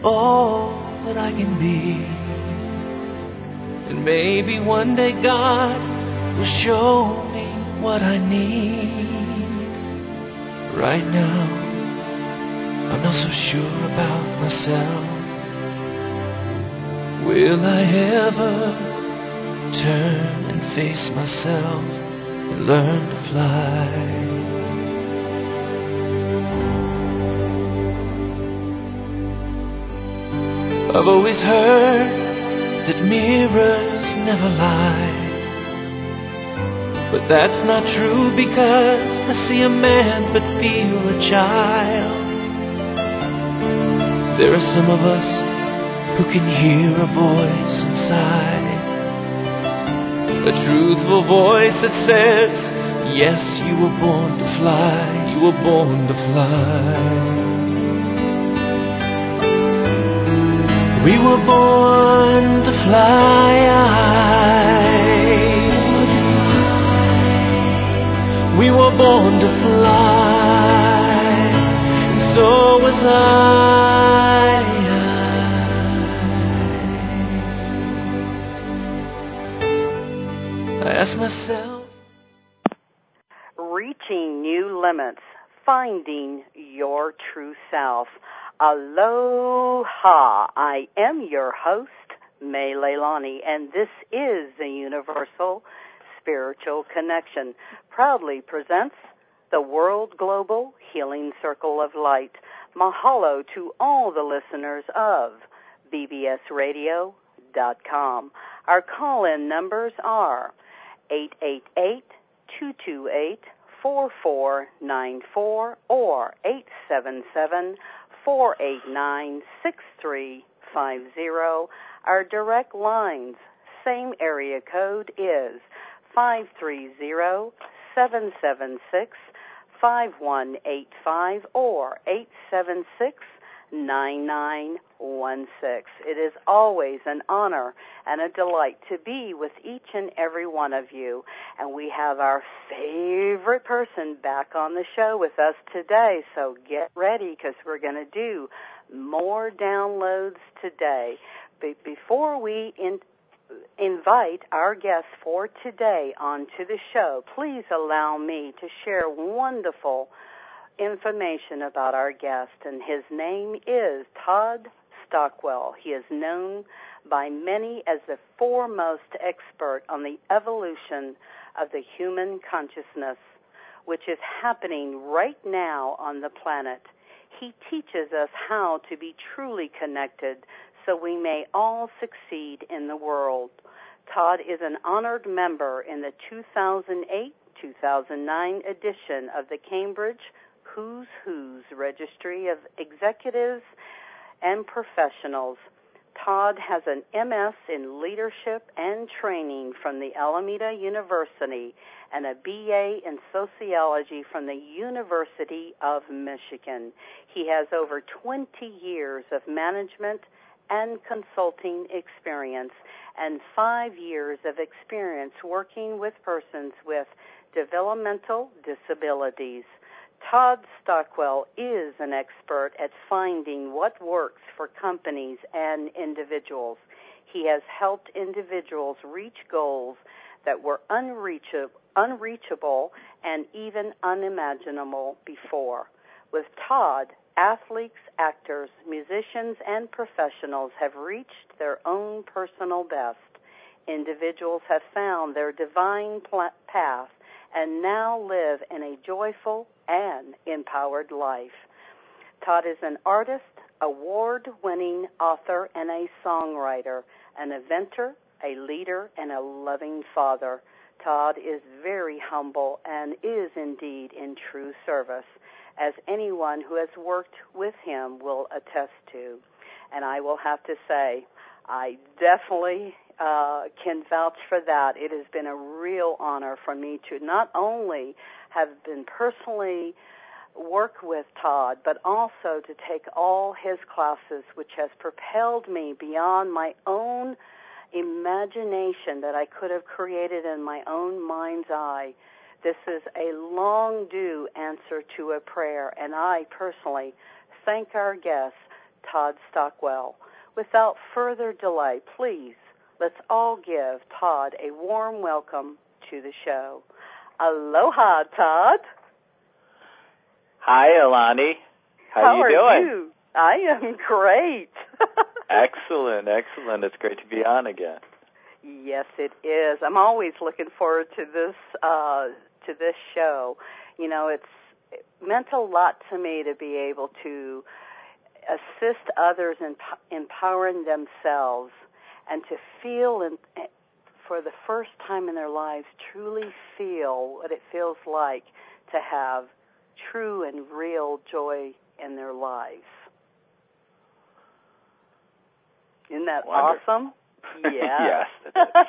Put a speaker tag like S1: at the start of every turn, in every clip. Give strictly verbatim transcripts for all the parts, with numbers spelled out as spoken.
S1: all that I can be. And maybe one day God will show me what I need. Right now, I'm not so sure about myself. Will I ever turn and face myself and learn to fly? I've always heard that mirrors never lie, but that's not true, because I see a man but feel a child. There are some of us who can hear a voice inside, a truthful voice that says, yes, you were born to fly, you were born to fly. We were born to fly. We were born to fly. So was I. I asked myself.
S2: Reaching new limits, finding your true self. Aloha, I am your host, May Leilani, and this is the Universal Spiritual Connection. Proudly presents the World Global Healing Circle of Light. Mahalo to all the listeners of B B S radio dot com. Our call-in numbers are eight eight eight, two two eight, four four nine four or eight seven seven, four eight nine, six three five zero. Our direct lines, same area code, is five three zero, seven seven six, five one eight five or eight seven six, nine nine one six. It is always an honor and a delight to be with each and every one of you. And we have our favorite person back on the show with us today. So get ready, because we're going to do more downloads today. But before we in, invite our guest for today onto the show, please allow me to share wonderful information about our guest. And his name is Todd Stockwell. He is known by many as the foremost expert on the evolution of the human consciousness, which is happening right now on the planet. He teaches us how to be truly connected so we may all succeed in the world. Todd is an honored member in the two thousand eight two thousand nine edition of the Cambridge Who's Who's Registry of Executives and Professionals. Todd has an M S in Leadership and Training from the Alameda University and a B A in Sociology from the University of Michigan. He has over twenty years of management and consulting experience and five years of experience working with persons with developmental disabilities. Todd Stockwell is an expert at finding what works for companies and individuals. He has helped individuals reach goals that were unreachable, unreachable and even unimaginable before. With Todd, athletes, actors, musicians, and professionals have reached their own personal best. Individuals have found their divine path and now live in a joyful and empowered life. Todd is an artist, award-winning author, and a songwriter, an inventor, a leader, and a loving father. Todd is very humble and is indeed in true service, as anyone who has worked with him will attest to. And I will have to say, I definitely uh, can vouch for that. It has been a real honor for me to not only have been personally work with Todd, but also to take all his classes, which has propelled me beyond my own imagination that I could have created in my own mind's eye. This is a long due answer to a prayer, and I personally thank our guest, Todd Stockwell. Without further delay, please, let's all give Todd a warm welcome to the show. Aloha, Todd.
S3: Hi, Alani. How,
S2: How
S3: you
S2: are
S3: doing?
S2: you? I am great.
S3: Excellent, excellent. It's great to be on again.
S2: Yes, it is. I'm always looking forward to this uh, to this show. You know, it's it meant a lot to me to be able to assist others in empowering themselves and to feel, in, for the first time in their lives, truly feel what it feels like to have true and real joy in their lives. Isn't that
S3: Wonderful.
S2: awesome? Yeah.
S3: Yes, it is.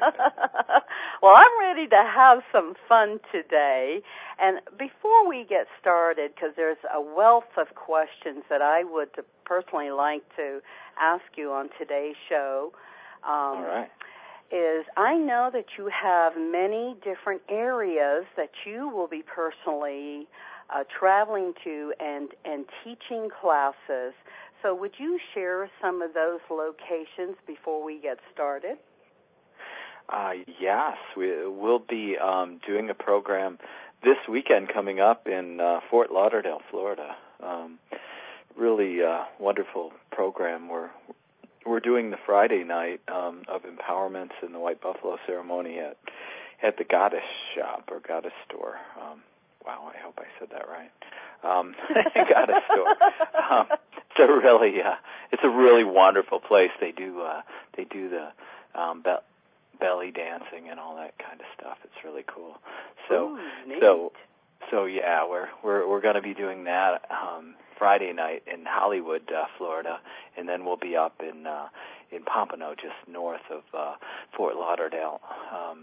S2: Well, I'm ready to have some fun today. And before we get started, because there's a wealth of questions that I would personally like to ask you on today's show, um,
S3: All right.
S2: is I know that you have many different areas that you will be personally uh, traveling to and, and teaching classes. So would you share some of those locations before we get started?
S3: Uh, yes, we, we'll be um, doing a program this weekend coming up in uh, Fort Lauderdale, Florida. Um, really uh, wonderful program. We're we're doing the Friday night um, of empowerments in the White Buffalo ceremony at at the Goddess Shop or Goddess Store. Um, wow, I hope I said that right. Um, Goddess Store. Um, it's a really uh, it's a really wonderful place. They do uh, they do the um, be- belly dancing and all that kind of stuff. It's really cool. So
S2: Ooh, neat.
S3: so so yeah, we're we're we're going to be doing that um, Friday night in Hollywood, uh, Florida, and then we'll be up in uh, in Pompano, just north of uh, Fort Lauderdale, um,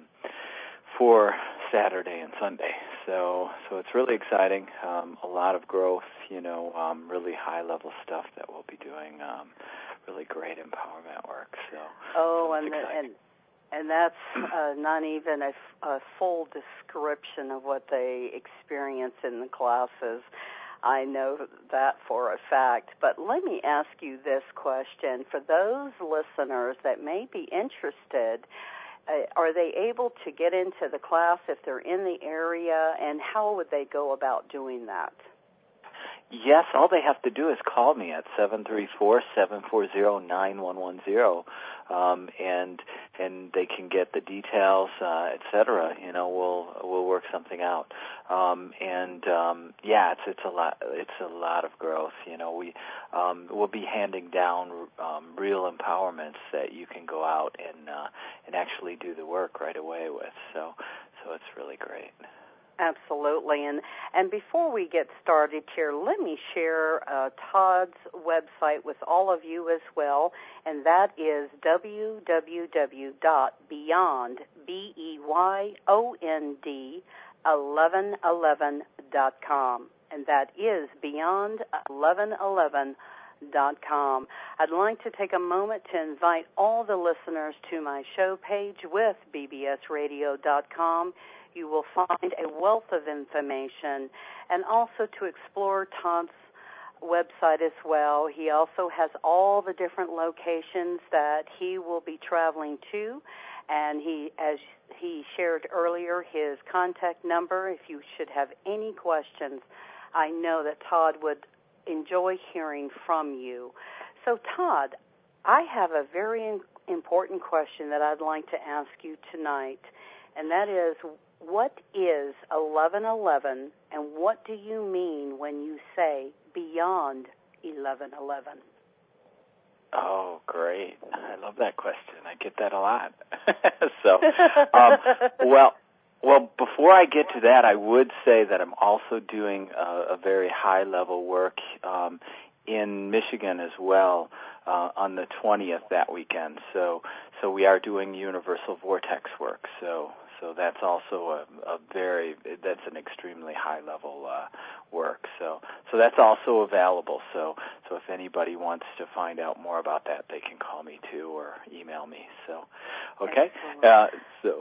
S3: for Saturday and Sunday. So so it's really exciting. Um, a lot of growth, you know, um, really high level stuff that we'll be doing. Um, really great empowerment work. So
S2: oh,
S3: so
S2: and, the, and and that's uh, not even a, a full description of what they experience in the classes. I know that for a fact. But let me ask you this question. For those listeners that may be interested, uh, are they able to get into the class if they're in the area, and how would they go about doing that?
S3: Yes, all they have to do is call me at seven three four, seven four zero, nine one one zero, um, and and they can get the details, uh, et cetera. You know, we'll we'll work something out. Um, and um, yeah, it's it's a lot it's a lot of growth. You know, we um, we'll be handing down um, real empowerments that you can go out and uh, and actually do the work right away with. So so it's really great.
S2: Absolutely. And and before we get started here, let me share uh, Todd's website with all of you as well, and that is w w w dot beyond, B E Y O N D, eleven eleven dot com, and that is beyond eleven eleven dot com. I'd like to take a moment to invite all the listeners to my show page with b b s radio dot com. You will find a wealth of information, and also to explore Todd's website as well. He also has all the different locations that he will be traveling to, and he, as he shared earlier, his contact number. If you should have any questions, I know that Todd would enjoy hearing from you. So, Todd, I have a very important question that I'd like to ask you tonight, and that is, what is eleven eleven, and what do you mean when you say beyond eleven eleven?
S3: Oh, great. I love that question. I get that a lot. so, um, well, well, before I get to that, I would say that I'm also doing a, a very high-level work um, in Michigan as well uh, on the twentieth that weekend. So, so we are doing Universal Vortex work. So. So that's also a, a very, that's an extremely high-level uh, work. So so that's also available. So so if anybody wants to find out more about that, they can call me too or email me. So, okay. Uh, so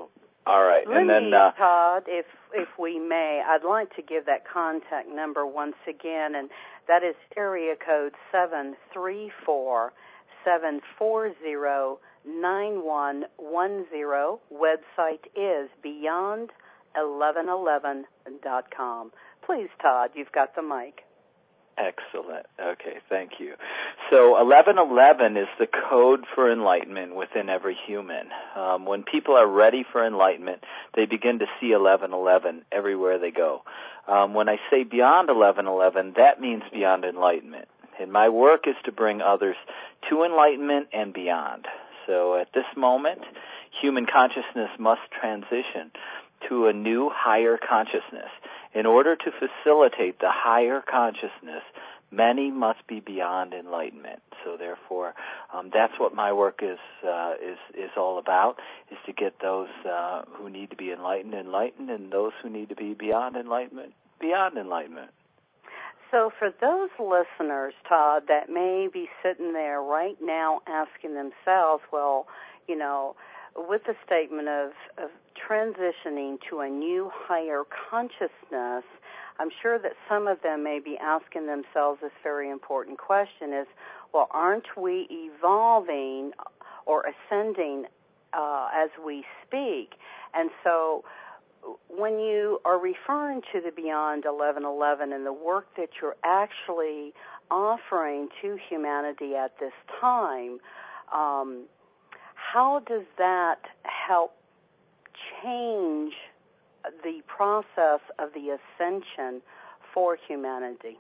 S3: All right.
S2: Let
S3: and then,
S2: me,
S3: uh,
S2: Todd, if if we may, I'd like to give that contact number once again, and that is area code seven three four, seven four zero, nine one one zero. Website is beyond eleven eleven dot com. Please, Todd, you've got the mic.
S3: Excellent. Okay, thank you. So eleven eleven is the code for enlightenment within every human. Um, when people are ready for enlightenment, they begin to see eleven eleven everywhere they go. Um, when I say beyond eleven eleven, that means beyond enlightenment. And my work is to bring others to enlightenment and beyond. So at this moment, human consciousness must transition to a new higher consciousness. In order to facilitate the higher consciousness, many must be beyond enlightenment. So therefore, um, that's what my work is uh, is is all about: is to get those uh, who need to be enlightened enlightened, and those who need to be beyond enlightenment beyond enlightenment.
S2: So for those listeners, Todd, that may be sitting there right now asking themselves, well, you know, with the statement of, of transitioning to a new higher consciousness, I'm sure that some of them may be asking themselves this very important question is, well, aren't we evolving or ascending uh, as we speak? And so when you are referring to the Beyond eleven eleven and the work that you're actually offering to humanity at this time, um, how does that help change the process of the ascension for humanity?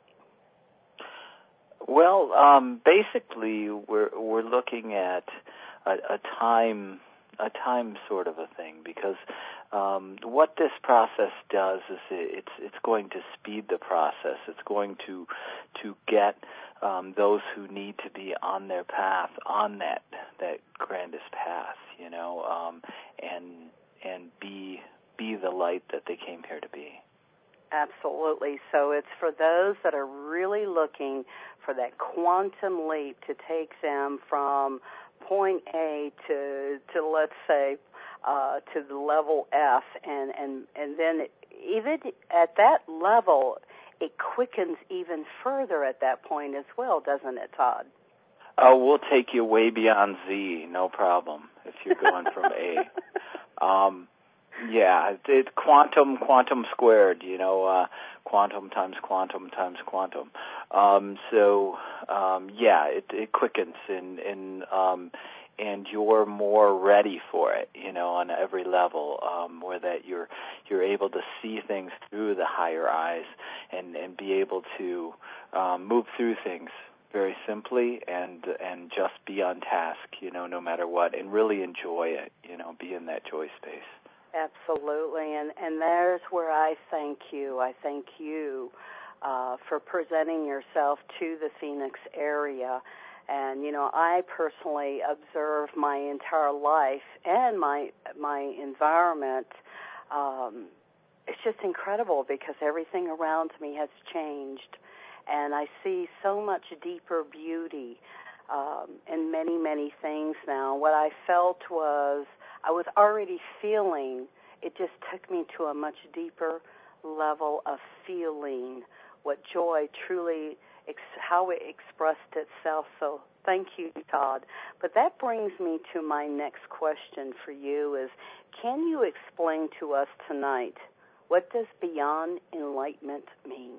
S3: Well, um, basically, we're we're looking at a, a time a time sort of a thing, because um, what this process does is it, it's it's going to speed the process. It's going to to get um, those who need to be on their path, on that that grandest path, you know, um, and and be be the light that they came here to be.
S2: Absolutely. So it's for those that are really looking for that quantum leap to take them from point A to, to let's say, uh, to the level F, and, and, and then even at that level, it quickens even further at that point as well, doesn't it, Todd?
S3: Oh, we'll take you way beyond Z, no problem, if you're going from A. Um, yeah, it's quantum, quantum squared, you know, uh, quantum times quantum times quantum. Um, so, um, yeah, it, it quickens, and, and, um, and you're more ready for it, you know, on every level, um, where that you're, you're able to see things through the higher eyes and, and be able to, um, move through things very simply and, and just be on task, you know, no matter what, and really enjoy it, you know, be in that joy space.
S2: Absolutely, and, and there's where I thank you. I thank you uh, for presenting yourself to the Phoenix area. And, you know, I personally observe my entire life and my my environment. Um, it's just incredible because everything around me has changed. And I see so much deeper beauty um, in many, many things now. What I felt was I was already feeling, it just took me to a much deeper level of feeling what joy truly, ex- how it expressed itself. So thank you, Todd. But that brings me to my next question for you is, can you explain to us tonight, what does beyond enlightenment mean?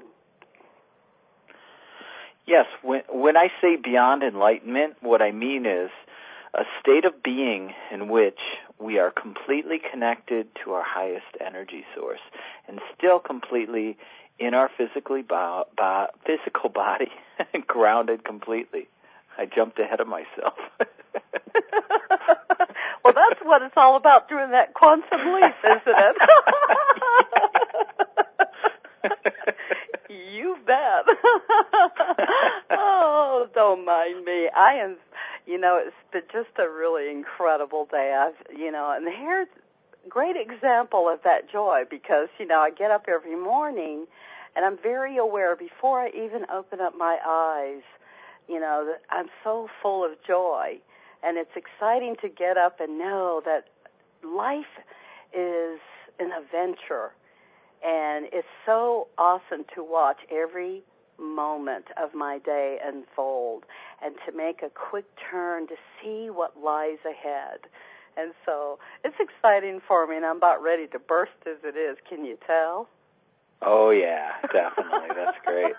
S3: Yes, when, when I say beyond enlightenment, what I mean is a state of being in which we are completely connected to our highest energy source and still completely in our physically bo- bo- physical body, grounded completely. I jumped ahead of myself.
S2: Well, that's what it's all about, doing that quantum leap, isn't it? You bet. Oh, don't mind me. I am, you know, it's been just a really incredible day. I've, you know, and here's a great example of that joy because, you know, I get up every morning and I'm very aware before I even open up my eyes, you know, that I'm so full of joy. And it's exciting to get up and know that life is an adventure, and it's so awesome to watch every moment of my day unfold and to make a quick turn to see what lies ahead. And so it's exciting for me, and I'm about ready to burst as it is. Can you tell?
S3: Oh, yeah, definitely. That's great.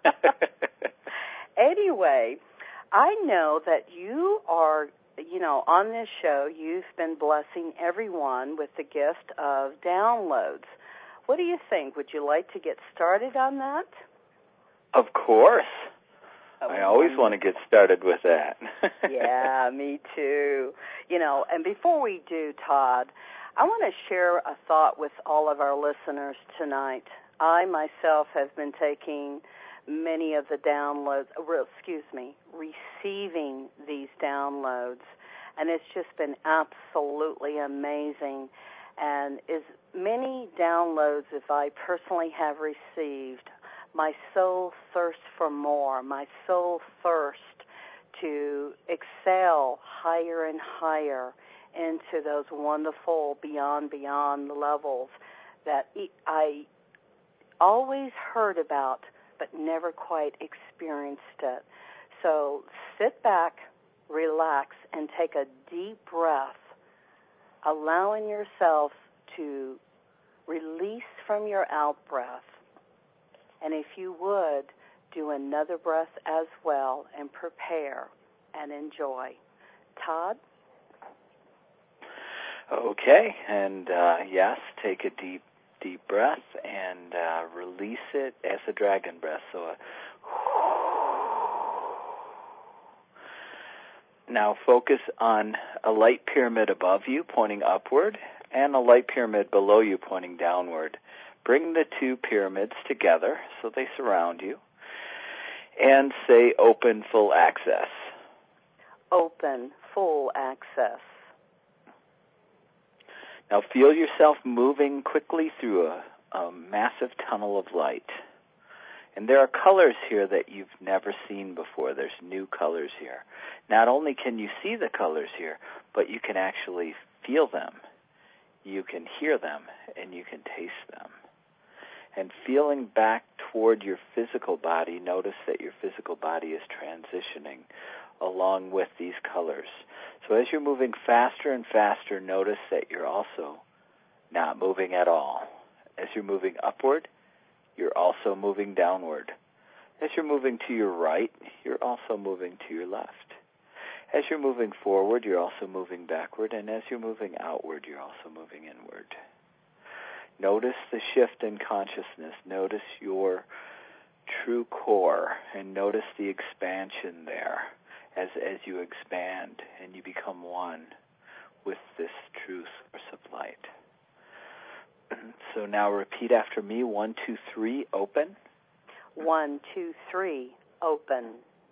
S2: Anyway, I know that you are, you know, on this show, you've been blessing everyone with the gift of downloads. What do you think? Would you like to get started on that?
S3: Of course.
S2: Oh,
S3: I always want to get started with that.
S2: Yeah, me too. You know, and before we do, Todd, I want to share a thought with all of our listeners tonight. I myself have been taking many of the downloads, excuse me, receiving these downloads, and it's just been absolutely amazing. And as many downloads as I personally have received, my soul thirsts for more. My soul thirsts to excel higher and higher into those wonderful beyond, beyond levels that I always heard about but never quite experienced it. So sit back, relax, and take a deep breath, allowing yourself to release from your out-breath. And if you would, do another breath as well and prepare and enjoy. Todd?
S3: Okay, and uh, yes, take a deep, deep breath and uh, release it as a dragon breath. So a now focus on a light pyramid above you pointing upward and a light pyramid below you pointing downward. Bring the two pyramids together so they surround you, and say open full access.
S2: Open full access.
S3: Now feel yourself moving quickly through a, a massive tunnel of light. And there are colors here that you've never seen before. There's new colors here. Not only can you see the colors here, but you can actually feel them. You can hear them, and you can taste them. And feeling back toward your physical body, notice that your physical body is transitioning along with these colors. So as you're moving faster and faster, notice that you're also not moving at all. As you're moving upward, you're also moving downward. As you're moving to your right, you're also moving to your left. As you're moving forward, you're also moving backward, and as you're moving outward, you're also moving inward. Notice the shift in consciousness. Notice your true core, and notice the expansion there as, as you expand and you become one with this true source of light. So now repeat after me. One, two, three, open.
S2: One, two, three, open.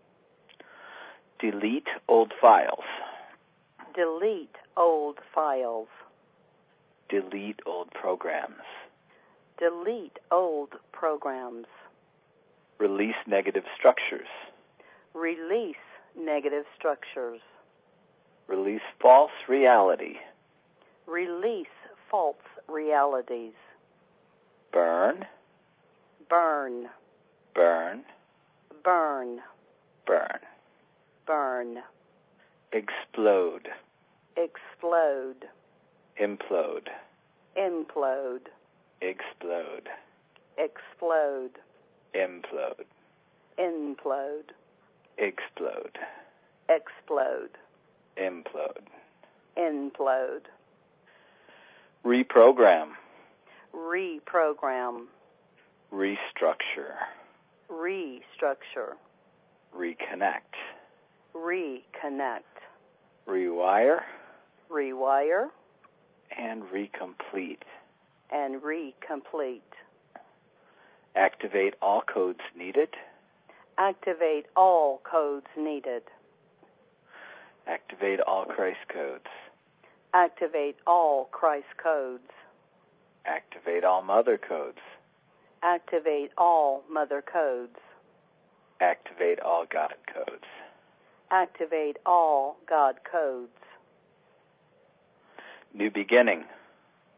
S3: Delete old files.
S2: Delete old files.
S3: Delete old programs.
S2: Delete old programs.
S3: Release negative structures.
S2: Release negative structures.
S3: Release false reality.
S2: Release false realities.
S3: Burn.
S2: Burn.
S3: Burn.
S2: Burn.
S3: Burn.
S2: Burn.
S3: Explode.
S2: Explode.
S3: Implode.
S2: Implode.
S3: Explode.
S2: Explode.
S3: Implode.
S2: Implode.
S3: Explode.
S2: Explode.
S3: Implode.
S2: Implode.
S3: Reprogram.
S2: Reprogram.
S3: Restructure.
S2: Restructure.
S3: Reconnect.
S2: Reconnect.
S3: Rewire.
S2: Rewire.
S3: And recomplete.
S2: And recomplete.
S3: Activate all codes needed.
S2: Activate all codes needed.
S3: Activate all Christ codes.
S2: Activate all Christ codes.
S3: Activate all Mother codes.
S2: Activate all Mother codes.
S3: Activate all God codes.
S2: Activate all God codes.
S3: New beginning.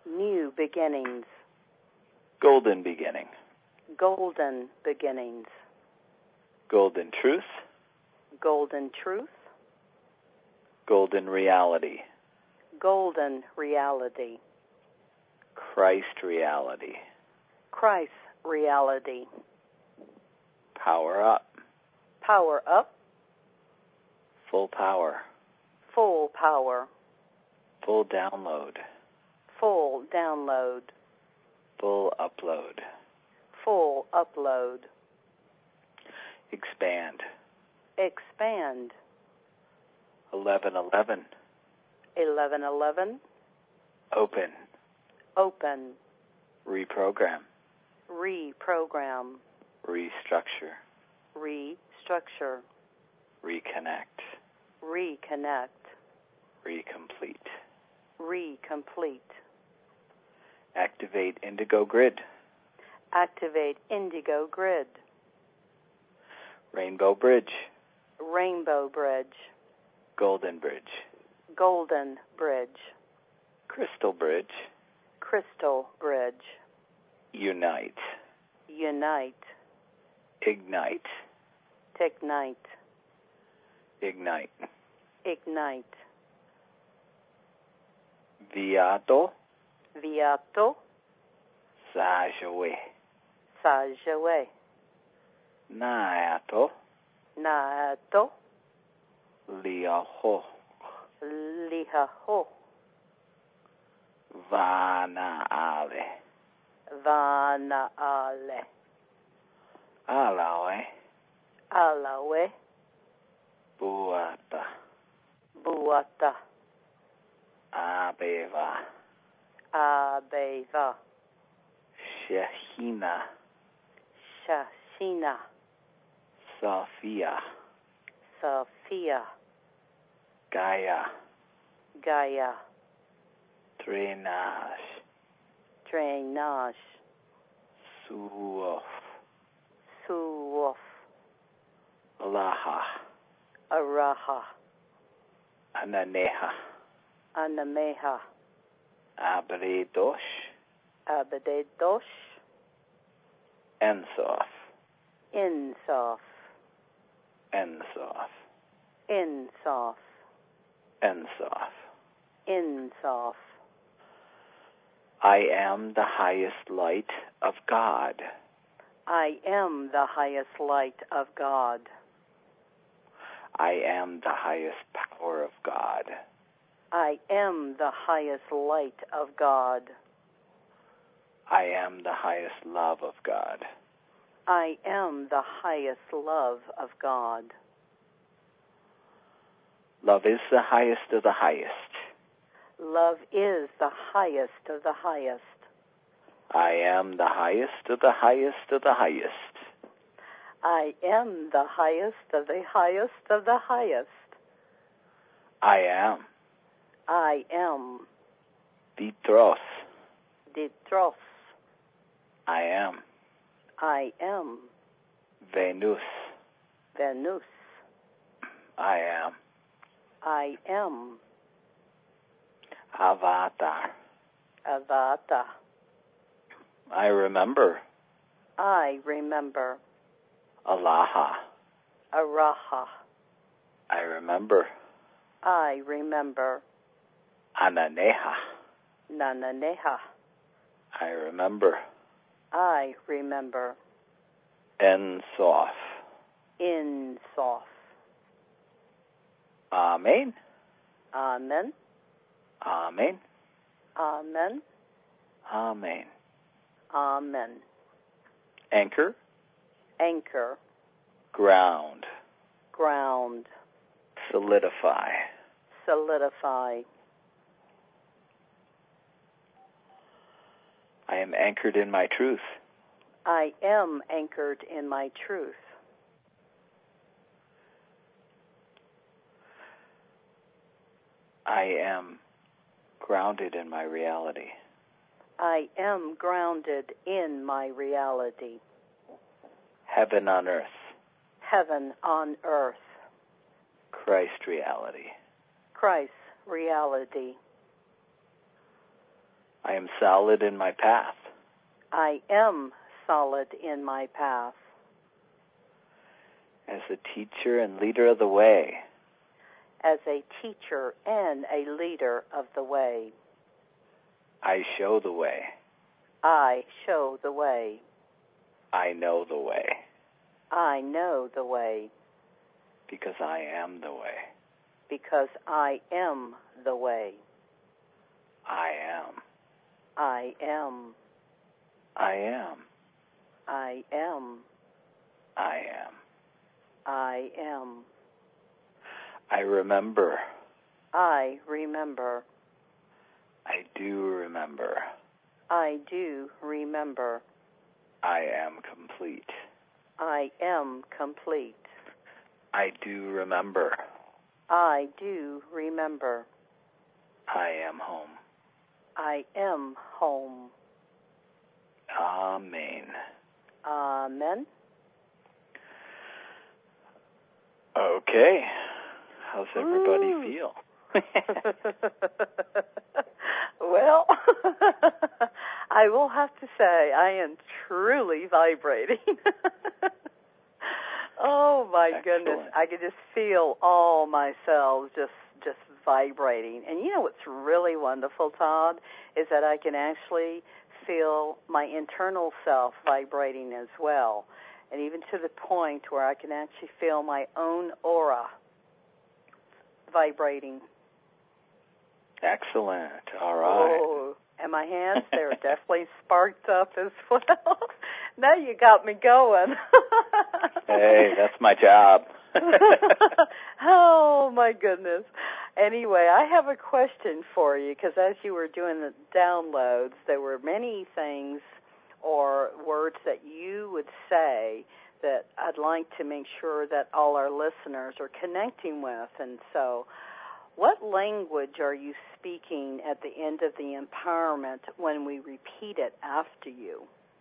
S2: New beginnings.
S3: Golden beginning.
S2: Golden beginnings.
S3: Golden truth.
S2: Golden truth.
S3: Golden reality.
S2: Golden reality.
S3: Christ reality.
S2: Christ reality.
S3: Power up.
S2: Power up.
S3: Full power.
S2: Full power.
S3: Full download.
S2: Full download.
S3: Full upload.
S2: Full upload.
S3: Expand.
S2: Expand.
S3: Eleven eleven.
S2: Eleven eleven.
S3: Open.
S2: Open.
S3: Reprogram.
S2: Reprogram.
S3: Restructure.
S2: Restructure.
S3: Reconnect.
S2: Reconnect.
S3: Recomplete.
S2: Recomplete.
S3: Activate Indigo Grid.
S2: Activate Indigo Grid.
S3: Rainbow Bridge.
S2: Rainbow Bridge.
S3: Golden Bridge.
S2: Golden Bridge.
S3: Crystal Bridge.
S2: Crystal Bridge.
S3: Unite.
S2: Unite.
S3: Ignite.
S2: Ignite.
S3: Ignite.
S2: Ignite.
S3: Viato.
S2: Viato.
S3: Sajawe.
S2: Sajawe.
S3: Naato.
S2: Naato.
S3: Liaho.
S2: Lihaho.
S3: Vanaale.
S2: Vanaale.
S3: Alawe.
S2: Alawe.
S3: Buata.
S2: Buata.
S3: Abeva.
S2: Abeva.
S3: Shehina.
S2: Shashina.
S3: Sophia.
S2: Sophia.
S3: Gaia.
S2: Gaia.
S3: Drainage.
S2: Drainage.
S3: Suof.
S2: Suof.
S3: Alaha.
S2: Araha.
S3: Ananeha.
S2: Anameha.
S3: Abredosh.
S2: Abadedosh.
S3: Ensof.
S2: Insof.
S3: Ensof.
S2: Insof.
S3: Ensof.
S2: Insof.
S3: I am the highest light of God.
S2: I am the highest light of God.
S3: I am the highest power of God.
S2: I am the highest light of God.
S3: I am the highest love of God.
S2: I am the highest love of God.
S3: Love is the highest of the highest.
S2: Love is the highest of the highest.
S3: I am the highest of the highest of the highest.
S2: I am the highest of the highest of the highest.
S3: I am.
S2: I am.
S3: Ditros.
S2: Ditros.
S3: I am.
S2: I am.
S3: Venus.
S2: Venus.
S3: I am.
S2: I am.
S3: Avatar.
S2: Avata.
S3: I remember.
S2: I remember.
S3: Alaha.
S2: Araha.
S3: I remember.
S2: I remember.
S3: Ananeha.
S2: Nananeha.
S3: I remember.
S2: I remember.
S3: Ensof.
S2: Insof.
S3: Amen.
S2: Amen.
S3: Amen.
S2: Amen.
S3: Amen.
S2: Amen.
S3: Anchor.
S2: Anchor.
S3: Ground.
S2: Ground.
S3: Solidify.
S2: Solidify.
S3: I am anchored in my truth.
S2: I am anchored in my truth.
S3: I am grounded in my reality.
S2: I am grounded in my reality.
S3: Heaven on earth.
S2: Heaven on earth.
S3: Christ reality.
S2: Christ reality.
S3: I am solid in my path.
S2: I am solid in my path.
S3: As a teacher and leader of the way.
S2: As a teacher and a leader of the way.
S3: I show the way.
S2: I show the way.
S3: I know the way.
S2: I know the way.
S3: Because I am the way.
S2: Because I am the way.
S3: I am.
S2: I am.
S3: I am.
S2: I am.
S3: I am.
S2: I am.
S3: I remember.
S2: I remember.
S3: I do remember.
S2: I do remember.
S3: I am complete.
S2: I am complete.
S3: I do remember.
S2: I do remember.
S3: I am home.
S2: I am home.
S3: Amen.
S2: Amen.
S3: Okay. How's everybody
S2: Ooh.
S3: feel?
S2: Well, I will have to say I am truly vibrating. Oh my
S3: Excellent.
S2: goodness, I could just feel all my cells just just vibrating. And you know what's really wonderful, Todd, is that I can actually feel my internal self vibrating as well. And even to the point where I can actually feel my own aura vibrating.
S3: Excellent. All right.
S2: Oh, and my hands, they're definitely sparked up as well. Now you got me going.
S3: Hey, that's my job.
S2: Oh, my goodness. Anyway, I have a question for you, because as you were doing the downloads, there were many things or words that you would say that I'd like to make sure that all our listeners are connecting with. And so, what language are you speaking at the end of the empowerment when we repeat it after you?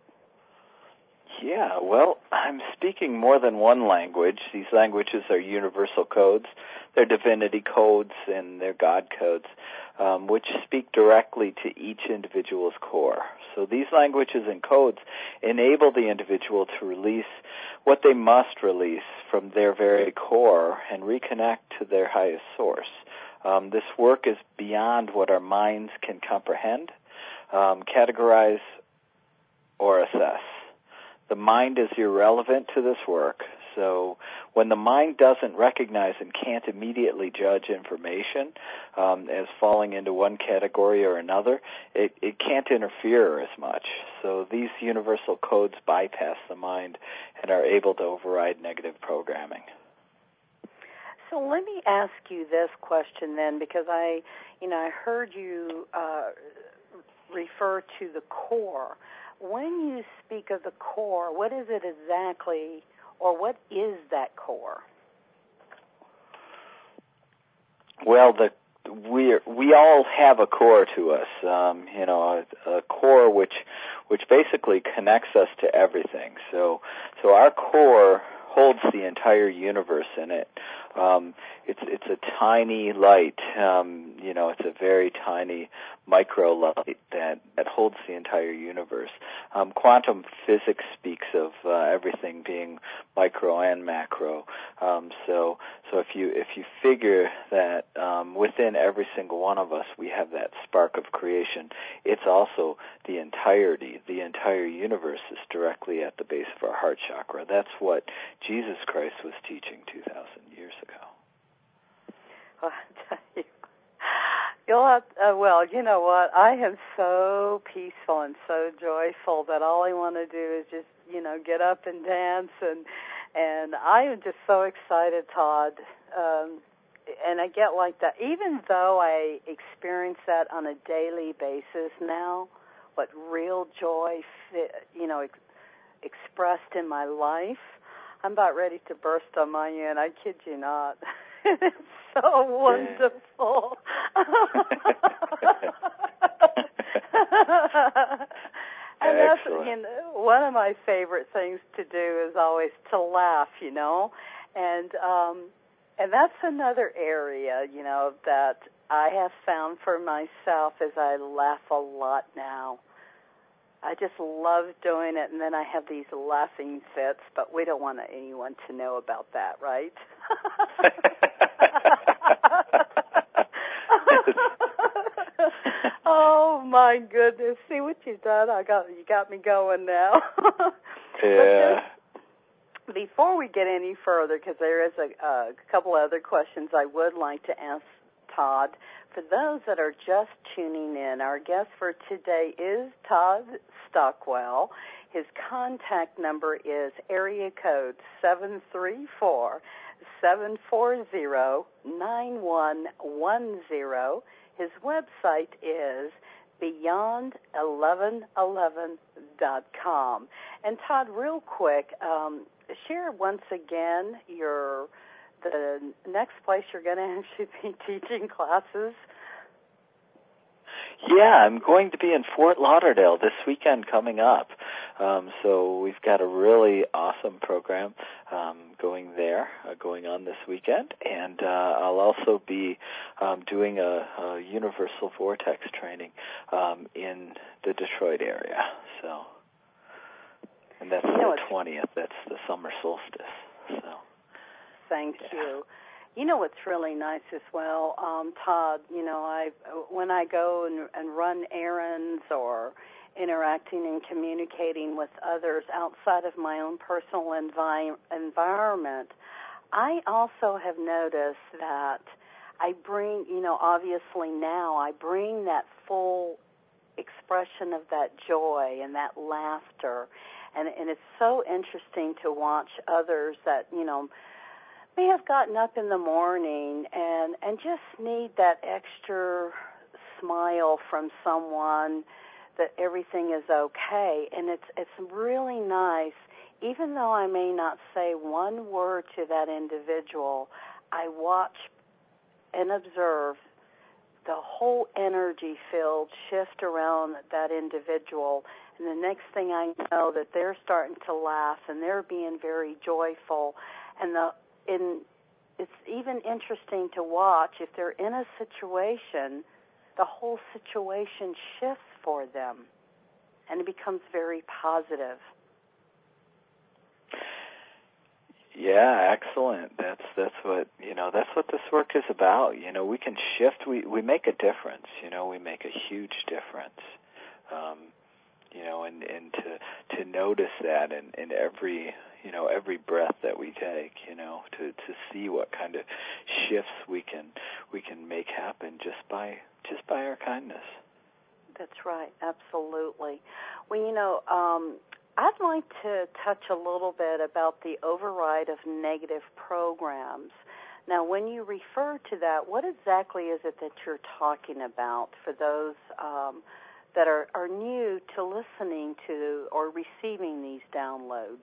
S3: Yeah, well, I'm speaking more than one language. These languages are universal codes. They're divinity codes and they're God codes, um, which speak directly to each individual's core. So these languages and codes enable the individual to release what they must release from their very core and reconnect to their highest source. Um, this work is beyond what our minds can comprehend, um, categorize, or assess. The mind is irrelevant to this work, so when the mind doesn't recognize and can't immediately judge information um, as falling into one category or another, it, it can't interfere as much. So these universal codes bypass the mind and are able to override negative programming.
S2: So let me ask you this question then, because I, you know, I heard you uh, refer to the core. When you speak of the core, what is it exactly, or what is that core?
S3: Well, the we we all have a core to us, um, you know, a, a core which which basically connects us to everything. So so our core holds the entire universe in it. Um, it's it's a tiny light, um, you know, it's a very tiny micro light that, that holds the entire universe. Um, quantum physics speaks of uh, everything being micro and macro. Um, so so if you if you figure that um, within every single one of us we have that spark of creation, it's also the entirety. The entire universe is directly at the base of our heart chakra. That's what Jesus Christ was teaching two thousand years ago.
S2: Well, I tell you, you'll have, uh, well, you know what? I am so peaceful and so joyful that all I want to do is just, you know, get up and dance, and and I am just so excited, Todd. Um, and I get like that, even though I experience that on a daily basis now. What real joy, you know, ex- expressed in my life. I'm about ready to burst on my end. I kid you not. It's so wonderful. And that's, you know, one of my favorite things to do is always to laugh, you know, and um, and that's another area, you know, that I have found for myself is I laugh a lot now. I just love doing it, and then I have these laughing fits, but we don't want anyone to know about that, right? Oh my goodness! See what you've done? I got you got me going now.
S3: Yeah.
S2: Before we get any further, because there is a, a couple other questions I would like to ask Todd. For those that are just tuning in, our guest for today is Todd Stockwell. His contact number is area code seven three four, seven four zero, nine one one zero. His website is beyond eleven eleven dot com. And Todd, real quick, um, share once again your the next place you're going to actually be teaching classes.
S3: Yeah, I'm going to be in Fort Lauderdale this weekend coming up. Um, so we've got a really awesome program um, going there, uh, going on this weekend. And uh, I'll also be um, doing a, a Universal Vortex training um, in the Detroit area. So, and that's
S2: you know,
S3: the twentieth. That's the summer solstice. So,
S2: thank
S3: yeah.
S2: you. You know what's really nice as well, um, Todd, you know, I when I go and, and run errands or interacting and communicating with others outside of my own personal envi- environment, I also have noticed that I bring, you know, obviously now I bring that full expression of that joy and that laughter. And, and it's so interesting to watch others that, you know, may have gotten up in the morning and, and just need that extra smile from someone that everything is okay. And it's it's really nice, even though I may not say one word to that individual, I watch and observe the whole energy field shift around that individual. And the next thing I know that they're starting to laugh and they're being very joyful. And the in it's even interesting to watch if they're in a situation, the whole situation shifts for them, and it becomes very positive.
S3: Yeah, excellent. That's that's what you know. That's what this work is about. You know, we can shift. We we make a difference. You know, we make a huge difference. Um, you know, and and to to notice that in, in every you know every breath that we take. You know, to to see what kind of shifts we can we can make happen just by just by our kindness.
S2: That's right. Absolutely. Well, you know. Um, I'd like to touch a little bit about the override of negative programs. Now, when you refer to that, what exactly is it that you're talking about for those um, that are, are new to listening to or receiving these downloads?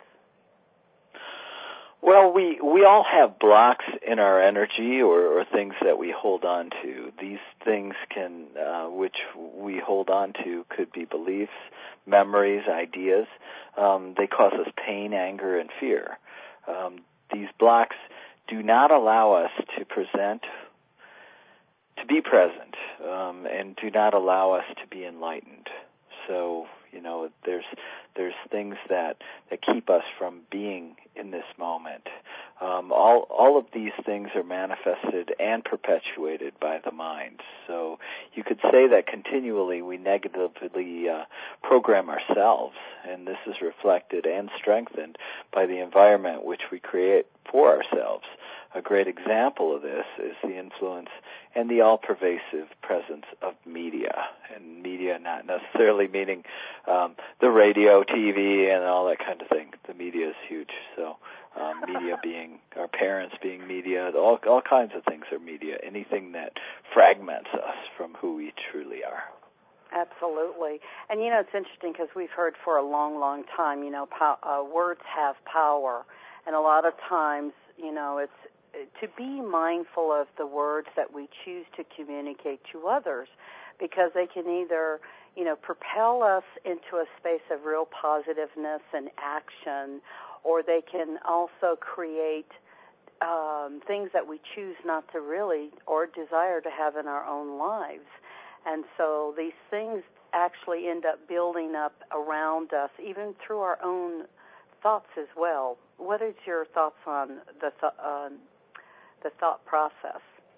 S3: Well, we, we all have blocks in our energy or, or things that we hold on to. These things can, uh, which we hold on to could be beliefs, memories, ideas. Um, they cause us pain, anger, and fear. Um, these blocks do not allow us to present, to be present, um, and do not allow us to be enlightened. So, you know, there's there's things that, that keep us from being in this moment. Um, all all of these things are manifested and perpetuated by the mind. So you could say that continually we negatively uh, program ourselves, and this is reflected and strengthened by the environment which we create for ourselves. A great example of this is the influence and the all-pervasive presence of media, and media not necessarily meaning um, the radio, T V, and all that kind of thing. The media is huge. So um, media being our parents, being media, all all kinds of things are media. Anything that fragments us from who we truly are.
S2: Absolutely. And, you know, it's interesting because we've heard for a long, long time, you know, pow- uh, words have power. And a lot of times, you know, it's to be mindful of the words that we choose to communicate to others, because they can either, you know, propel us into a space of real positiveness and action, or they can also create um, things that we choose not to really or desire to have in our own lives. And so these things actually end up building up around us, even through our own thoughts as well. What is your thoughts on the th- uh, the thought process?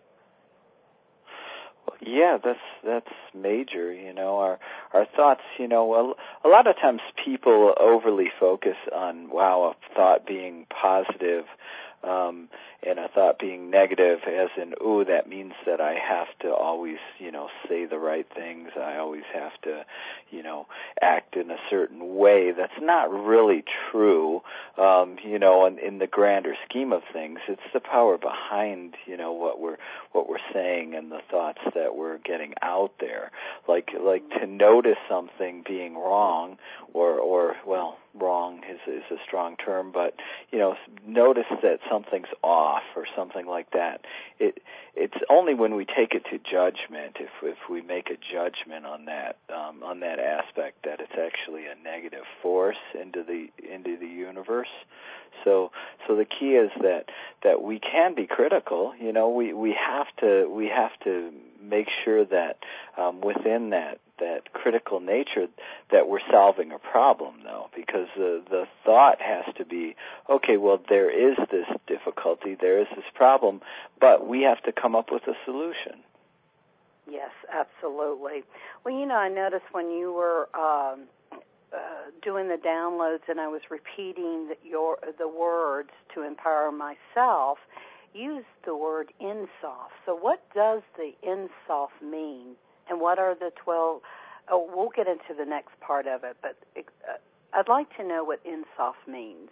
S3: Well, yeah, that's that's major. You know, our our thoughts. You know, a, a lot of times people overly focus on wow, a thought being positive. Um, and a thought being negative, as in, ooh, that means that I have to always, you know, say the right things. I always have to, you know, act in a certain way. That's not really true. Um, you know, in, in the grander scheme of things, it's the power behind, you know, what we're what we're saying and the thoughts that we're getting out there. Like like to notice something being wrong, or or well, wrong is is a strong term, but you know, notice that something's off or something like that. It it's only when we take it to judgment, if if we make a judgment on that um, on that aspect, that it's actually a negative force into the into the universe. So so the key is that that we can be critical. You know, we we have to we have to make sure that um, within that that critical nature that we're solving a problem, though, because the the thought has to be, okay, well, there is this difficulty, there is this problem, but we have to come up with a solution.
S2: Yes, absolutely. Well, you know, I noticed when you were um, uh, doing the downloads and I was repeating the, your the words to empower myself, use the word INSOF. So what does the INSOF mean? And what are the twelve? Oh, we'll get into the next part of it, but uh, I'd like to know what INSOF means.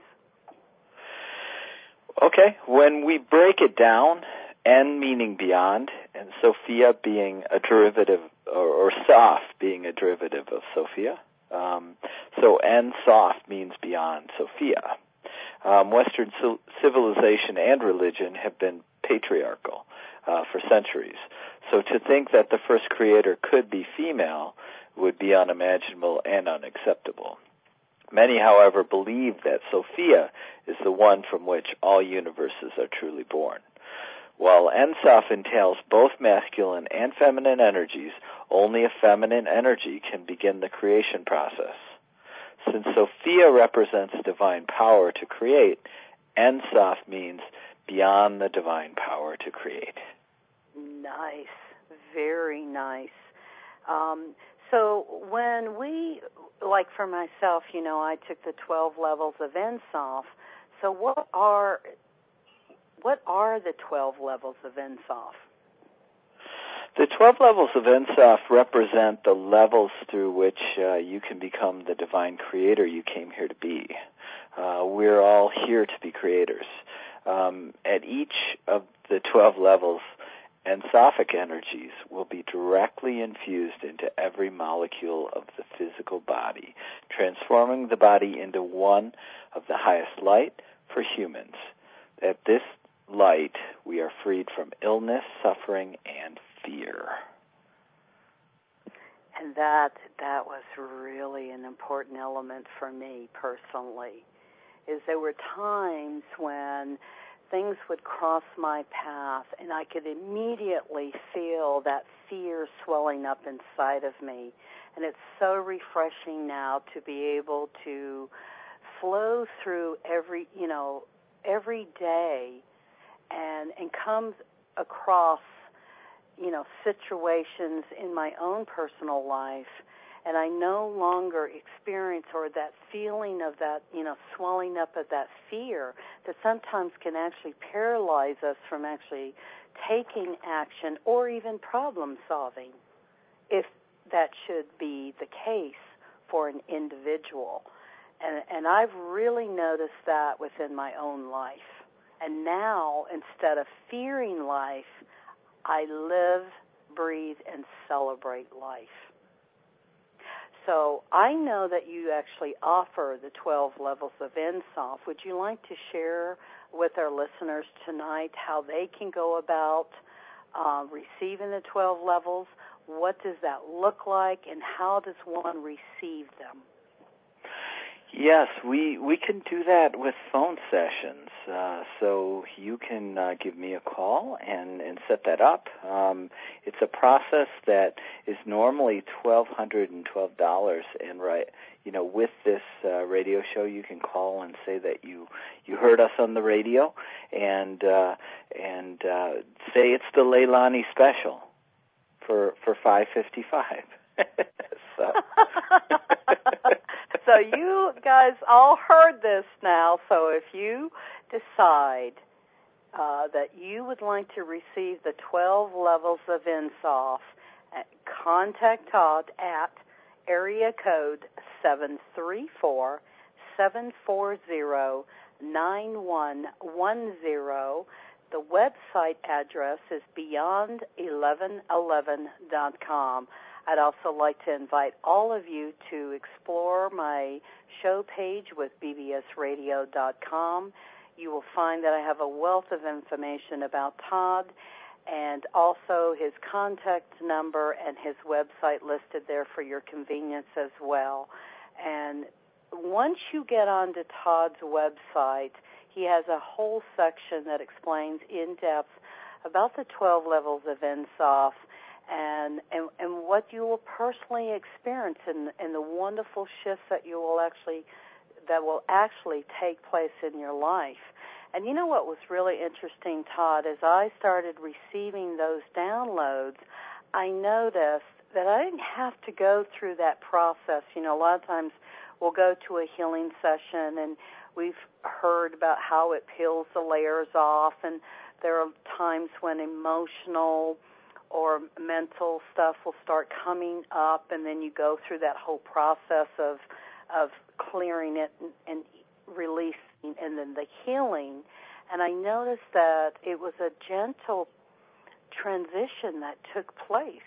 S3: Okay, when we break it down, N meaning beyond, and Sophia being a derivative, or, or Sof being a derivative of Sophia. Um, so N Sof means beyond Sophia. Um, Western civilization and religion have been patriarchal uh, for centuries. So to think that the first creator could be female would be unimaginable and unacceptable. Many, however, believe that Sophia is the one from which all universes are truly born. While Ensof entails both masculine and feminine energies, only a feminine energy can begin the creation process. Since Sophia represents divine power to create, Ensof means beyond the divine power to create.
S2: Nice. Very nice. Um, so when we, like for myself, you know, I took the twelve levels of Ensof. So what are what are the twelve levels of Ensof?
S3: The twelve levels of Ensof represent the levels through which uh, you can become the divine creator you came here to be. Uh, we're all here to be creators. Um, at each of the twelve levels, Ensophic energies will be directly infused into every molecule of the physical body, transforming the body into one of the highest light for humans. At this light, we are freed from illness, suffering, and fear.
S2: And that that was really an important element for me personally, is there were times when things would cross my path, and I could immediately feel that fear swelling up inside of me. And it's so refreshing now to be able to flow through every, you know, every day and and come across, you know, situations in my own personal life, and I no longer experience or that feeling of that, you know, swelling up of that fear that sometimes can actually paralyze us from actually taking action or even problem solving, if that should be the case for an individual. And, and I've really noticed that within my own life. And now, instead of fearing life, I live, breathe, and celebrate life. So I know that you actually offer the twelve levels of Ensof. Would you like to share with our listeners tonight how they can go about uh, receiving the twelve levels? What does that look like, and how does one receive them?
S3: Yes, we we can do that with phone sessions. Uh, so you can uh, give me a call and, and set that up. Um, it's a process that is normally twelve hundred and twelve dollars, and right, you know, with this uh, radio show, you can call and say that you you heard us on the radio, and uh, and uh, say it's the Leilani special for for five fifty five. so.
S2: So you guys all heard this now. So if you decide uh, that you would like to receive the twelve levels of INSOF, uh, contact Todd at area code seven three four, seven four zero, nine one one zero. The website address is beyond eleven eleven dot com. I'd also like to invite all of you to explore my show page with b b s radio dot com. You will find that I have a wealth of information about Todd and also his contact number and his website listed there for your convenience as well. And once you get onto Todd's website, he has a whole section that explains in depth about the twelve levels of INSOF, And, and and what you will personally experience in, in the wonderful shifts that you will actually that will actually take place in your life. And you know what was really interesting, Todd, as I started receiving those downloads, I noticed that I didn't have to go through that process. You know, a lot of times we'll go to a healing session and we've heard about how it peels the layers off, and there are times when emotional or mental stuff will start coming up, and then you go through that whole process of of clearing it and, and releasing, and then the healing. And I noticed that it was a gentle transition that took place.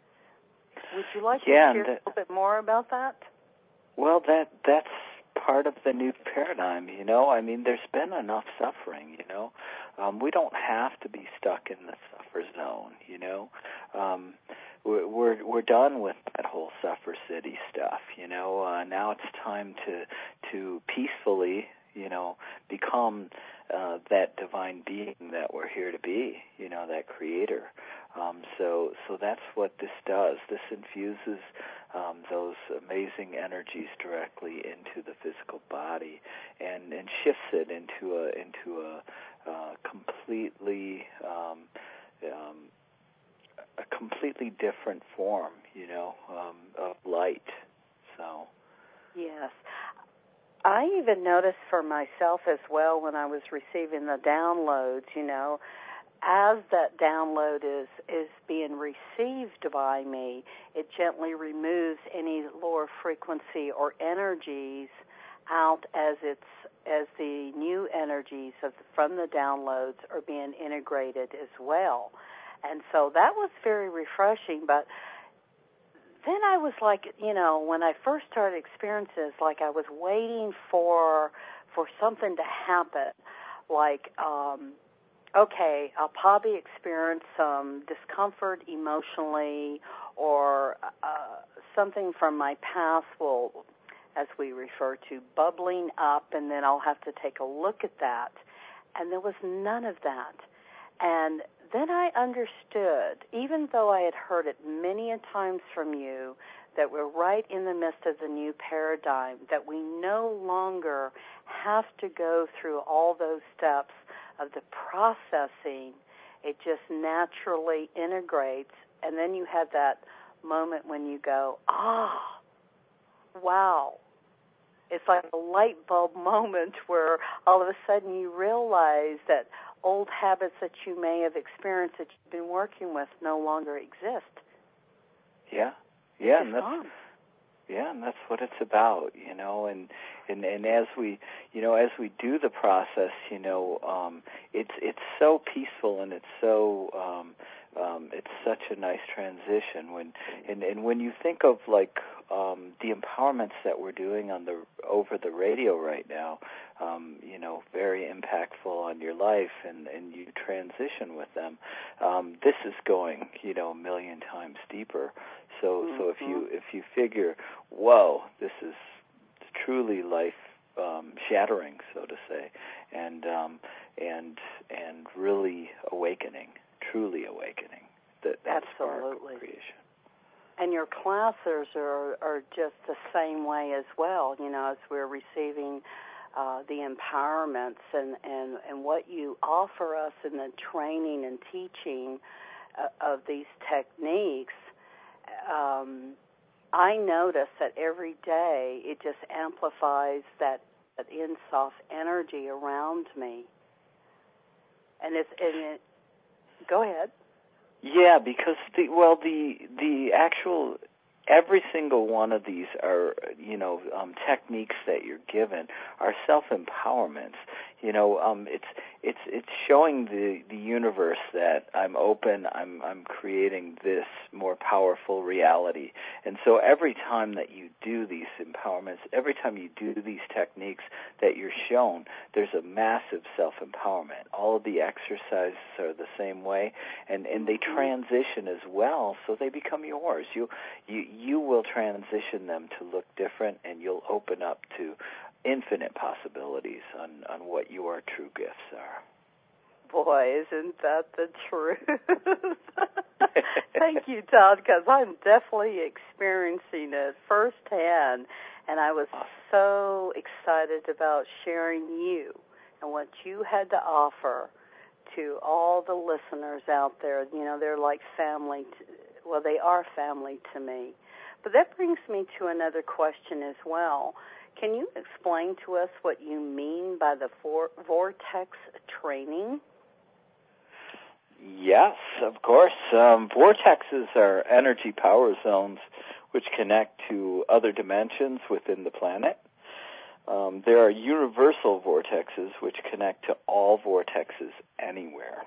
S2: Would you like
S3: yeah,
S2: to share
S3: that,
S2: a little bit more about that?
S3: Well, that that's part of the new paradigm, you know. I mean, there's been enough suffering, you know. Um, we don't have to be stuck in the suffer zone, you know. Um, we're, we're we're done with that whole suffer city stuff, you know. Uh, now it's time to to peacefully, you know, become uh, that divine being that we're here to be, you know, that creator. Um, so so that's what this does. This infuses um, those amazing energies directly into the physical body and, and shifts it into a into a uh, completely um, um, a completely different form, you know, um, of light. So
S2: yes. I even noticed for myself as well when I was receiving the downloads, you know, as that download is, is being received by me, it gently removes any lower frequency or energies out as it's as the new energies of, from the downloads are being integrated as well. And so that was very refreshing. But then I was like, you know, when I first started experiencing this, like I was waiting for for something to happen, like, um, okay, I'll probably experience some discomfort emotionally, or uh, something from my past will, as we refer to, bubbling up, and then I'll have to take a look at that. And there was none of that. And then I understood, even though I had heard it many a times from you, that we're right in the midst of the new paradigm, that we no longer have to go through all those steps of the processing. It just naturally integrates, and then you have that moment when you go, ah, wow. It's like a light bulb moment where all of a sudden you realize that old habits that you may have experienced that you've been working with no longer exist.
S3: Yeah, yeah,
S2: it's
S3: and that's
S2: gone.
S3: yeah, and that's what it's about, you know. And and and as we, you know, as we do the process, you know, um, it's it's so peaceful and it's so um, um, it's such a nice transition when and and when you think of like um, the empowerments that we're doing on the over the radio right now, um, you know, very impactful on your life, and, and you transition with them. Um, this is going, you know, a million times deeper. So, mm-hmm. so if you if you figure, whoa, this is truly life um, shattering, so to say, and um, and and really awakening, truly awakening. That, that
S2: Absolutely.
S3: Spark of creation.
S2: And your classes are, are just the same way as well, you know, as we're receiving uh, the empowerments and, and, and what you offer us in the training and teaching uh, of these techniques. Um, I notice that every day it just amplifies that, that in-soft energy around me. And it's, and it, go ahead.
S3: Yeah, because the well, the the actual every single one of these are, you know, um, techniques that you're given are self-empowerments. You know, um, it's it's it's showing the, the universe that I'm open, I'm I'm creating this more powerful reality. And so every time that you do these empowerments, every time you do these techniques that you're shown, there's a massive self-empowerment. All of the exercises are the same way, and, and they transition as well, so they become yours. You you you will transition them to look different, and you'll open up to infinite possibilities on, on what your true gifts are.
S2: Boy, isn't that the truth? Thank you, Todd, because I'm definitely experiencing it firsthand, and I was so excited about sharing you and what you had to offer to all the listeners out there. You know, they're like family. To, well, they are family to me. But that brings me to another question as well. Can you explain to us what you mean by the for- vortex training?
S3: Yes, of course. Um, vortexes are energy power zones which connect to other dimensions within the planet. Um, there are universal vortexes which connect to all vortexes anywhere.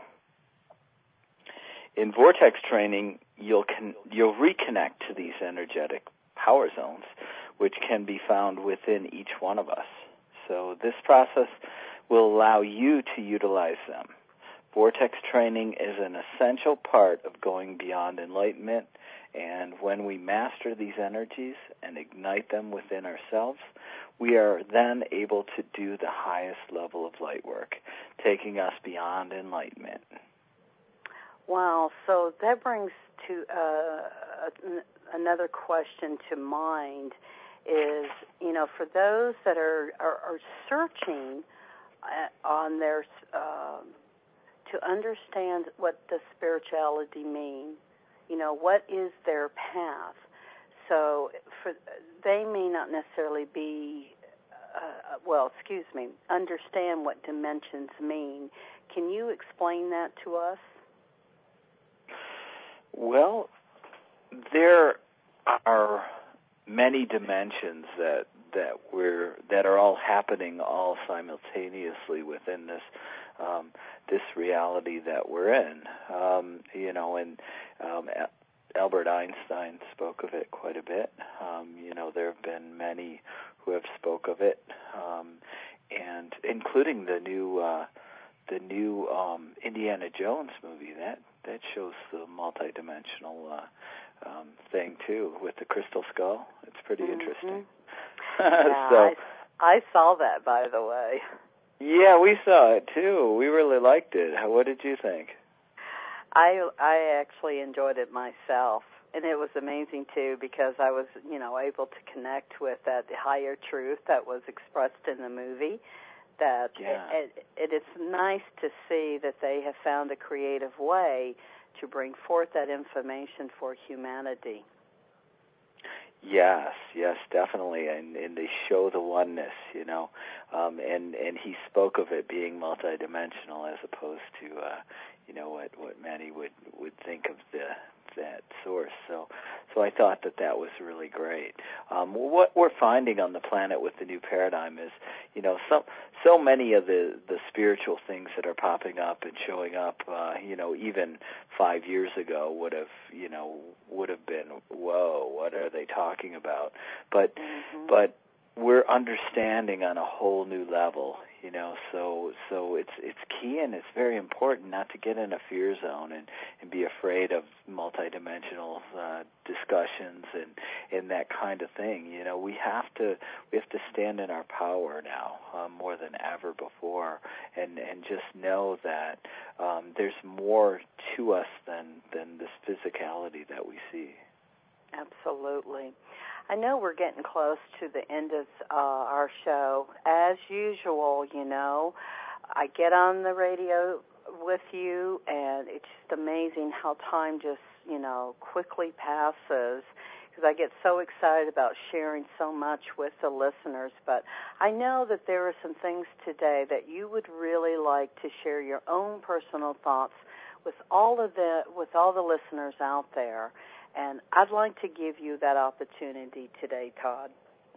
S3: In vortex training, you'll con- you'll reconnect to these energetic power zones, which can be found within each one of us. So this process will allow you to utilize them. Vortex training is an essential part of going beyond enlightenment, and when we master these energies and ignite them within ourselves, we are then able to do the highest level of light work, taking us beyond enlightenment.
S2: Wow, so that brings to uh, another question to mind is, you know, for those that are, are, are searching on their, uh, to understand what does spirituality mean, you know, what is their path? So for, they may not necessarily be, uh, well, excuse me, understand what dimensions mean. Can you explain that to us?
S3: Well, there are many dimensions that that we're that are all happening all simultaneously within this um, this reality that we're in. Um, you know, and um, Albert Einstein spoke of it quite a bit. Um, you know, there have been many who have spoke of it, um, and including the new uh, the new um, Indiana Jones movie that. That shows the multidimensional uh, um, thing too, with the crystal skull. It's pretty mm-hmm. interesting.
S2: Yeah,
S3: so,
S2: I, I saw that, by the way.
S3: Yeah, we saw it too. We really liked it. What did you think?
S2: I I actually enjoyed it myself, and it was amazing too because I was, you know, able to connect with that higher truth that was expressed in the movie. That
S3: yeah.
S2: it, it, it is nice to see that they have found a creative way to bring forth that information for humanity.
S3: Yes, yes, definitely, and, and they show the oneness, you know, um, and and he spoke of it being multidimensional as opposed to, uh, you know, what what many would would think of the that source. So, so I thought that that was really great. Um, what we're finding on the planet with the new paradigm is, you know, so so many of the the spiritual things that are popping up and showing up, uh, you know, even five years ago would have, you know, would have been, whoa, what are they talking about? But,
S2: mm-hmm.
S3: but we're understanding on a whole new level, you know. So so it's it's key, and it's very important not to get in a fear zone and, and be afraid of multidimensional uh, discussions and and that kind of thing. You know, we have to we have to stand in our power now uh, more than ever before, and and just know that um, there's more to us than than this physicality that we see.
S2: Absolutely. I know we're getting close to the end of uh, our show. As usual, you know, I get on the radio with you, and it's just amazing how time just, you know, quickly passes, because I get so excited about sharing so much with the listeners. But I know that there are some things today that you would really like to share your own personal thoughts with all of the with all the listeners out there. And I'd like to give you that opportunity today, Todd.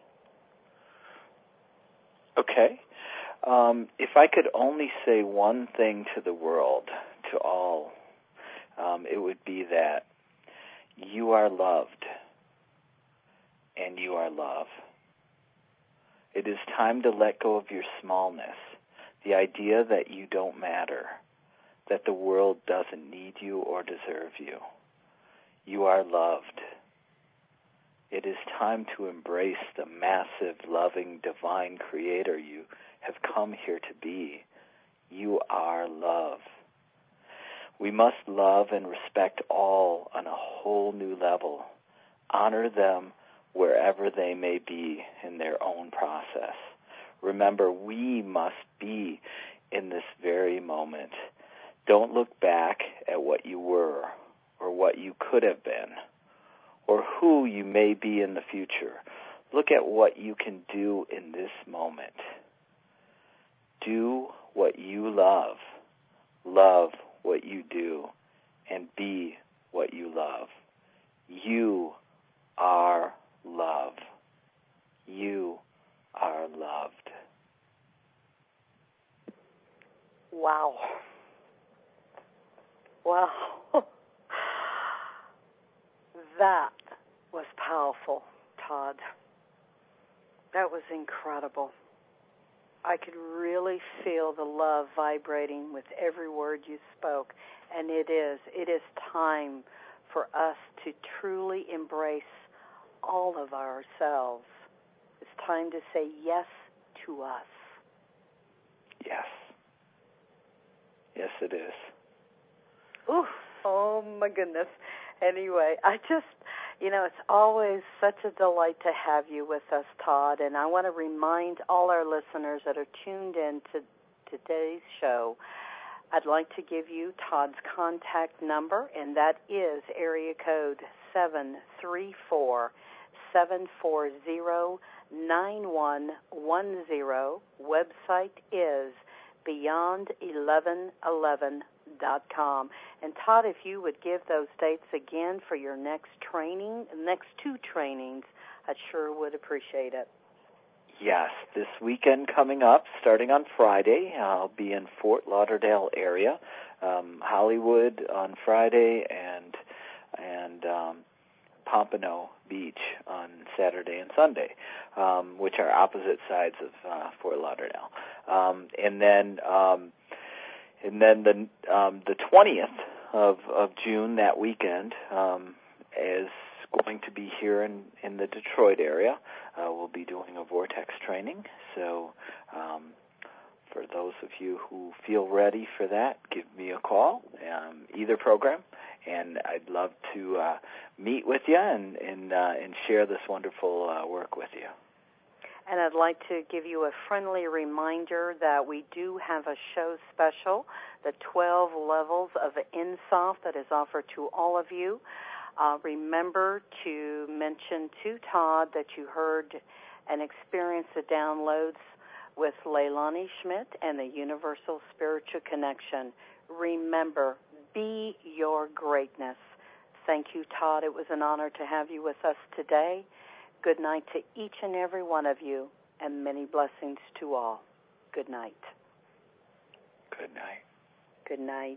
S3: Okay. Um, if I could only say one thing to the world, to all, um, it would be that you are loved and you are love. It is time to let go of your smallness, the idea that you don't matter, that the world doesn't need you or deserve you. You are loved. It is time to embrace the massive, loving, divine creator you have come here to be. You are love. We must love and respect all on a whole new level. Honor them wherever they may be in their own process. Remember, we must be in this very moment. Don't look back at what you were, or what you could have been, or who you may be in the future. Look at what you can do in this moment. Do what you love, love what you do, and be what you love. You are love. You are loved.
S2: Wow. Wow. That was powerful, Todd. That was incredible. I could really feel the love vibrating with every word you spoke, and it is. It is time for us to truly embrace all of ourselves. It's time to say yes to us.
S3: Yes. Yes, it is.
S2: Ooh, oh my goodness. Anyway, I just, you know, it's always such a delight to have you with us, Todd, and I want to remind all our listeners that are tuned in to today's show, I'd like to give you Todd's contact number, and that is area code seven three four, seven four zero, nine one one zero. Website is beyond eleven eleven dot com. And Todd, if you would give those dates again for your next training, next two trainings, I sure would appreciate it.
S3: Yes, this weekend coming up, starting on Friday, I'll be in Fort Lauderdale area, um, Hollywood on Friday, and and um, Pompano Beach on Saturday and Sunday, um, which are opposite sides of uh, Fort Lauderdale. Um, and then um, and then the um, the twentieth of, of June, that weekend, um, is going to be here in, in the Detroit area. Uh, we'll be doing a Vortex training. So um, for those of you who feel ready for that, give me a call, um, either program, and I'd love to uh, meet with you and and, uh, and share this wonderful uh, work with you.
S2: And I'd like to give you a friendly reminder that we do have a show special, the twelve levels of InSoft, that is offered to all of you. Uh, remember to mention to Todd that you heard and experienced the downloads with Leilani Schmidt and the Universal Spiritual Connection. Remember, be your greatness. Thank you, Todd. It was an honor to have you with us today. Good night to each and every one of you, and many blessings to all. Good night.
S3: Good night.
S2: Good night.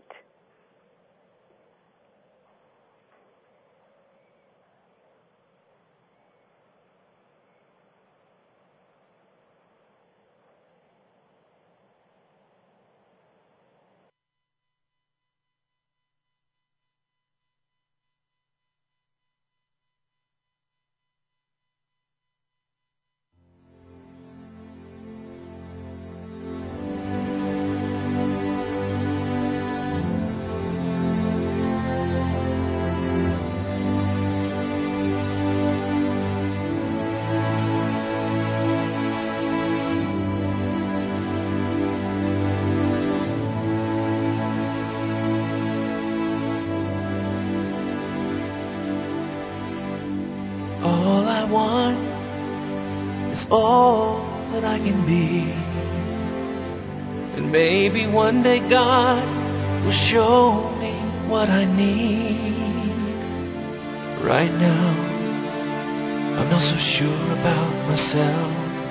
S1: want is all that I can be. And maybe one day God will show me what I need. Right now, I'm not so sure about myself.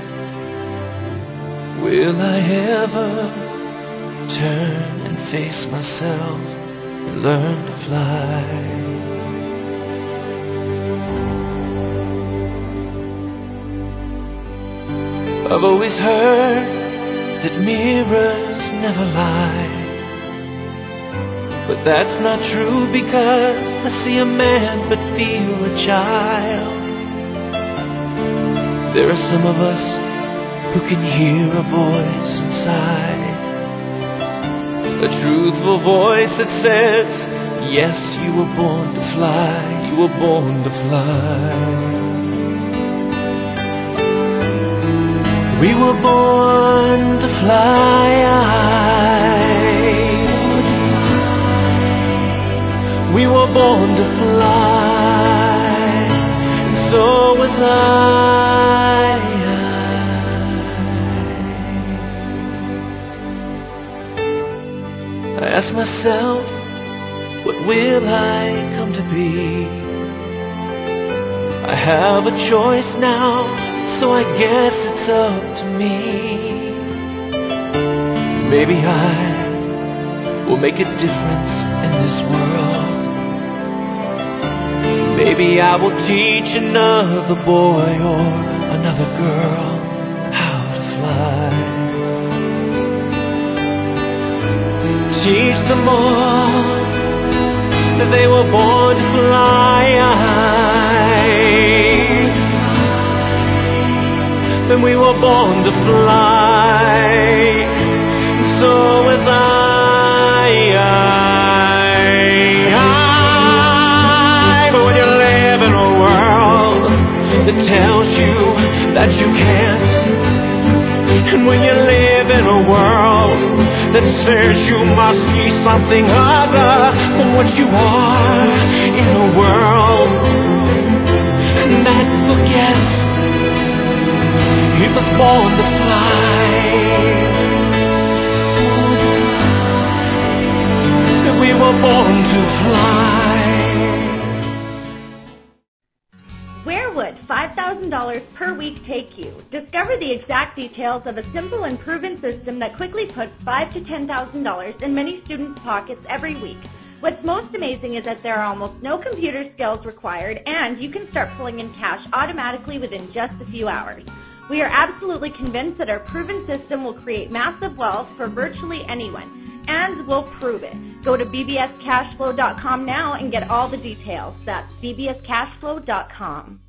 S1: Will I ever turn and face myself and learn to fly? I've always heard that mirrors never lie, but that's not true because I see a man but feel a child. There are some of us who can hear a voice inside, a truthful voice that says, yes, you were born to fly, you were born to fly. We were born to fly. We were born to fly, and so was I. I ask myself, what will I come to be? I have a choice now, so I guess it's up to me. Maybe I will make a difference in this world. Maybe I will teach another boy or another girl how to fly. Teach them all that they were born to fly. Then we were born to fly, and so was I. I, I. But when you live in a world that tells you that you can't, and when you live in a world that says you must be something other than what you are, in a world that forgets he was born to fly. We were born to fly.
S4: Where would five thousand dollars per week take you? Discover the exact details of a simple and proven system that quickly puts five thousand to ten thousand dollars in many students' pockets every week. What's most amazing is that there are almost no computer skills required, and you can start pulling in cash automatically within just a few hours. We are absolutely convinced that our proven system will create massive wealth for virtually anyone, and we'll prove it. Go to b b s cash flow dot com now and get all the details. That's b b s cash flow dot com.